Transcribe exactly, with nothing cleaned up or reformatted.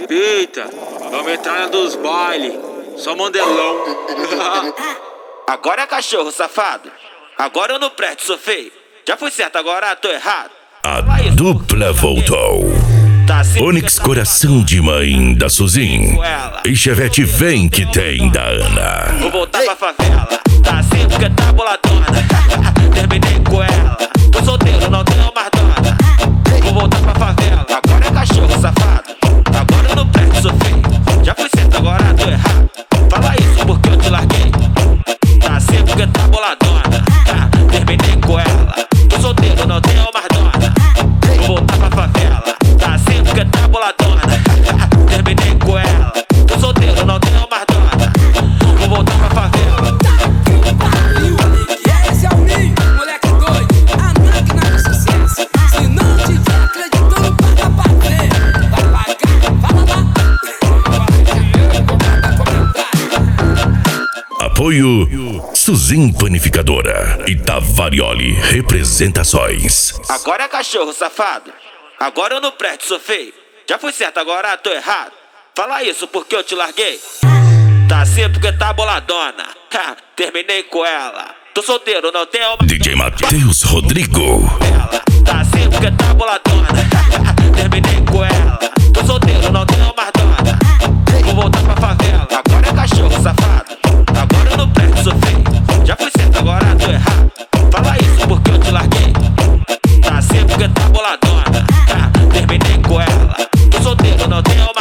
Eita, vamos entrar na dos baile. Só mandelão. Agora é cachorro, safado. Agora eu não presto, sou feio. Já fui certo, agora tô errado. A dupla voltou. Onix Coração de Mãe da Suzin e Chevette Vem Que Tem da Ana. Vou voltar pra favela. Tá assim porque tá boladona. Terminei com ela. Tô solteiro, não tenho mais dona. Vou voltar pra favela. Agora é cachorro, safado. Agora eu não presto, sou feio. Já fui certo, agora tô errado. Fala isso porque eu te larguei. Tá assim porque tá boladona. Terminei com ela. Tô solteiro, não tenho mais dona. Vou voltar pra favela. Tá assim porque tá boladona. Terminei com ela. Tô solteiro, não tenho mais dona. Vou voltar pra favela. Esse é o ninho, moleque doido. A máquina do sucesso. Se não tiver acreditando, paga pra ver. Vai pagar, fala lá. Apoio Suzin Panificadora e Tavarioli Representações. Agora é cachorro, safado. Agora eu não presto, sou feio. Já fui certo, agora tô errado. Fala isso porque eu te larguei. Tá assim porque tá boladona. Ha, terminei com ela. Tô solteiro, não tenho uma... D J Matheus Rodrigo. Ela. Tá assim porque tá boladona. Terminei com ela. Tô solteiro, não tenho mais dona. Vou voltar pra favela. Agora é cachorro, safado. Agora eu não presto, sou feio. Já fui certo, agora tô errado. Fala isso porque eu te larguei. Tá assim porque tá boladona. Ha, terminei com ela. Tô solteiro, não tenho